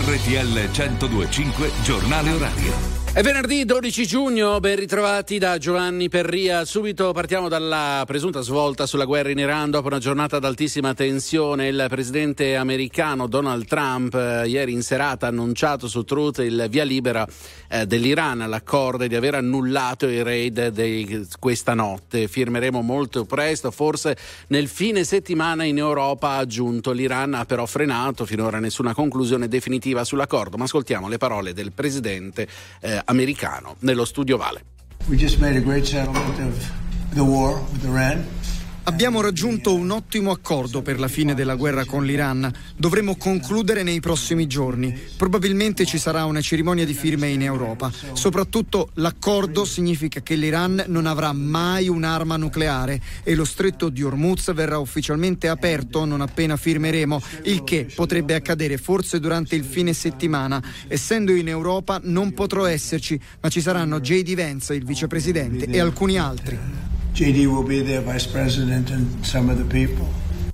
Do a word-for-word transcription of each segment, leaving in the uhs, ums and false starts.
R T L centodue e cinque Giornale Orario. È venerdì dodici giugno, ben ritrovati da Giovanni Perria. Subito partiamo dalla presunta svolta sulla guerra in Iran. Dopo una giornata ad altissima tensione, il presidente americano Donald Trump eh, ieri in serata ha annunciato su Truth il via libera eh, dell'Iran all'accordo di aver annullato i raid di questa notte. Firmeremo molto presto, forse nel fine settimana in Europa, ha aggiunto. L'Iran ha però frenato finora nessuna conclusione definitiva sull'accordo. Ma ascoltiamo le parole del presidente eh, americano nello studio Vale. We just made a great settlement of the war with Iran. Abbiamo raggiunto un ottimo accordo per la fine della guerra con l'Iran. Dovremo concludere nei prossimi giorni. Probabilmente ci sarà una cerimonia di firme in Europa. Soprattutto l'accordo significa che l'Iran non avrà mai un'arma nucleare e lo stretto di Hormuz verrà ufficialmente aperto non appena firmeremo, il che potrebbe accadere forse durante il fine settimana. Essendo in Europa non potrò esserci, ma ci saranno J D Vance, il vicepresidente, e alcuni altri. J D will be there, Vice President, and some of the people.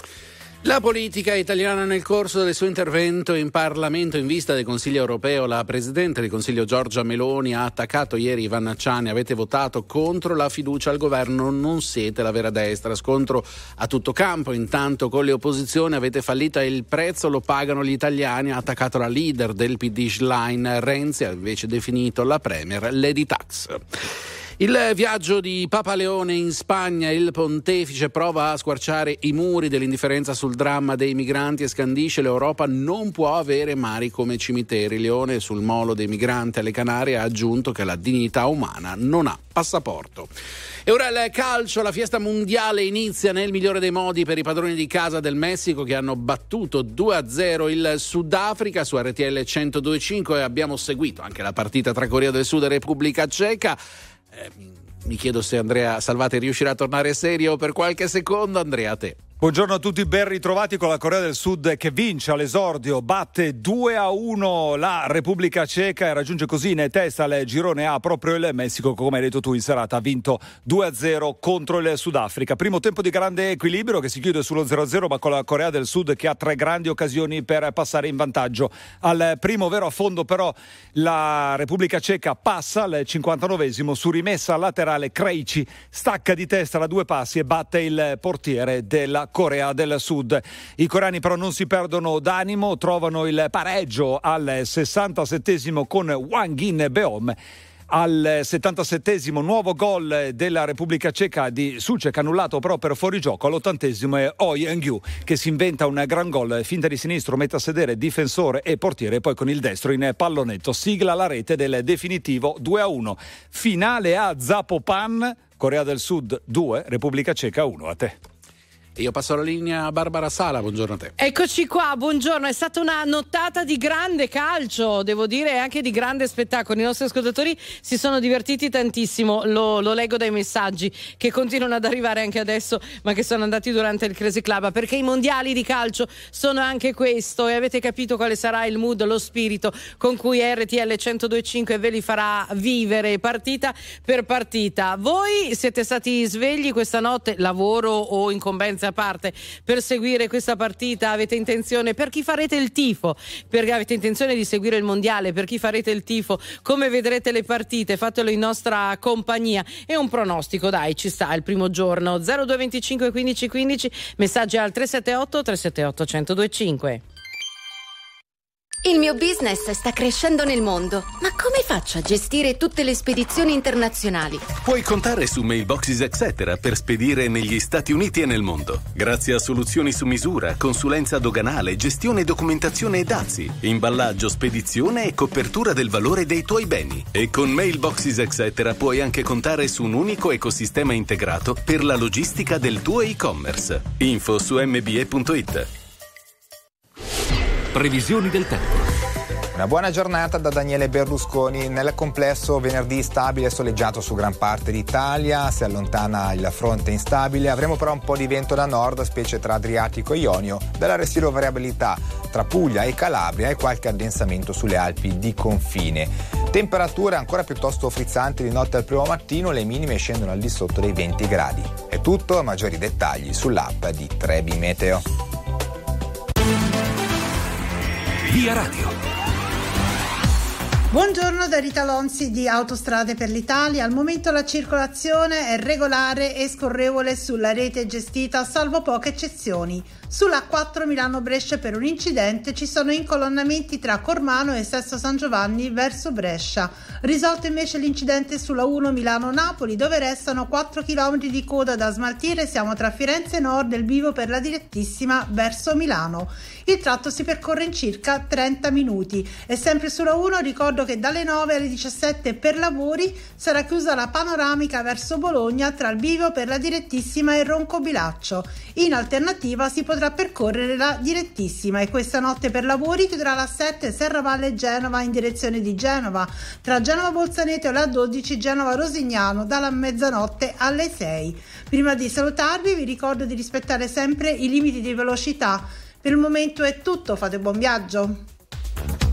La politica italiana nel corso del suo intervento in Parlamento in vista del Consiglio europeo. La Presidente del Consiglio Giorgia Meloni ha attaccato ieri Ivan Acciani. Avete votato contro la fiducia al governo, non siete la vera destra. Scontro a tutto campo. Intanto con le opposizioni avete fallito e il prezzo lo pagano gli italiani. Ha attaccato la leader del P D Schlein. Renzi ha invece definito la Premier Lady Tax. Il viaggio di Papa Leone in Spagna, il pontefice prova a squarciare i muri dell'indifferenza sul dramma dei migranti e scandisce: l'Europa non può avere mari come cimiteri. Leone sul molo dei migranti alle Canarie ha aggiunto che la dignità umana non ha passaporto. E ora il calcio, la fiesta mondiale inizia nel migliore dei modi per i padroni di casa del Messico, che hanno battuto due a zero il Sudafrica su R T L centodue e cinque, e abbiamo seguito anche la partita tra Corea del Sud e Repubblica Ceca. Eh, mi chiedo se Andrea Salvati riuscirà a tornare serio per qualche secondo. Andrea, a te. Buongiorno a tutti, ben ritrovati con la Corea del Sud che vince all'esordio, batte due a uno la Repubblica Ceca e raggiunge così in testa al girone A proprio il Messico, come hai detto tu in serata ha vinto due a zero contro il Sudafrica. Primo tempo di grande equilibrio che si chiude sullo zero a zero, ma con la Corea del Sud che ha tre grandi occasioni per passare in vantaggio. Al primo vero affondo però la Repubblica Ceca passa al cinquantanovesimo su rimessa laterale. Krejci stacca di testa da due passi e batte il portiere della Corea del Sud. I coreani però non si perdono d'animo, trovano il pareggio al sessantasettesimo con Hwang In-beom. Al settantasettesimo nuovo gol della Repubblica Ceca di Sucek, annullato però per fuorigioco. All'ottantesimo è Oh Young-yu che si inventa un gran gol, finta di sinistro, mette a sedere difensore e portiere, poi con il destro in pallonetto sigla la rete del definitivo due a uno. Finale a Zapopan, Corea del Sud due, Repubblica Ceca uno. A te. Io passo la linea a Barbara Sala, buongiorno a te. Eccoci qua, buongiorno. È stata una nottata di grande calcio, devo dire, e anche di grande spettacolo. I nostri ascoltatori si sono divertiti tantissimo, lo, lo leggo dai messaggi che continuano ad arrivare anche adesso, ma che sono andati durante il Crazy Club, perché i mondiali di calcio sono anche questo, e avete capito quale sarà il mood, lo spirito con cui R T L centodue e cinque ve li farà vivere partita per partita. Voi siete stati svegli questa notte, lavoro o incombenza a parte, per seguire questa partita? Avete intenzione, per chi farete il tifo, perché avete intenzione di seguire il mondiale, per chi farete il tifo, come vedrete le partite? Fatelo in nostra compagnia. E un pronostico, dai, ci sta il primo giorno. Zero due venticinque quindici quindici, messaggi al tre sette otto tre sette otto centodue e cinque. Il mio business sta crescendo nel mondo, ma come faccio a gestire tutte le spedizioni internazionali? Puoi contare su Mailboxes Etc. per spedire negli Stati Uniti e nel mondo. Grazie a soluzioni su misura, consulenza doganale, gestione, documentazione e dazi, imballaggio, spedizione e copertura del valore dei tuoi beni. E con Mailboxes Etc. puoi anche contare su un unico ecosistema integrato per la logistica del tuo e-commerce. Info su m b e punto i t. Previsioni del tempo. Una buona giornata da Daniele Berlusconi. Nel complesso venerdì stabile e soleggiato su gran parte d'Italia, si allontana il fronte instabile, avremo però un po' di vento da nord, specie tra Adriatico e Ionio, dalla residua variabilità tra Puglia e Calabria e qualche addensamento sulle Alpi di confine. Temperature ancora piuttosto frizzanti di notte al primo mattino, le minime scendono al di sotto dei venti gradi. È tutto, maggiori dettagli sull'app di Trebi Meteo. Via Radio. Buongiorno da Rita Lonzi di Autostrade per l'Italia. Al momento la circolazione è regolare e scorrevole sulla rete gestita, salvo poche eccezioni. Sulla A quattro Milano-Brescia per un incidente ci sono incolonnamenti tra Cormano e Sesto San Giovanni verso Brescia. Risolto invece l'incidente sulla uno Milano-Napoli, dove restano quattro chilometri di coda da smaltire. Siamo tra Firenze Nord e il bivio per la direttissima verso Milano. Il tratto si percorre in circa trenta minuti. E sempre sulla uno ricordo che dalle nove alle diciassette per lavori sarà chiusa la panoramica verso Bologna tra il bivio per la direttissima e Roncobilaccio. In alternativa si potrà percorrere la direttissima e questa notte per lavori chiuderà la sette Serravalle Genova in direzione di Genova, tra Genova Bolzaneto e la dodici Genova Rosignano dalla mezzanotte alle sei. Prima di salutarvi vi ricordo di rispettare sempre i limiti di velocità. Per il momento è tutto, fate buon viaggio.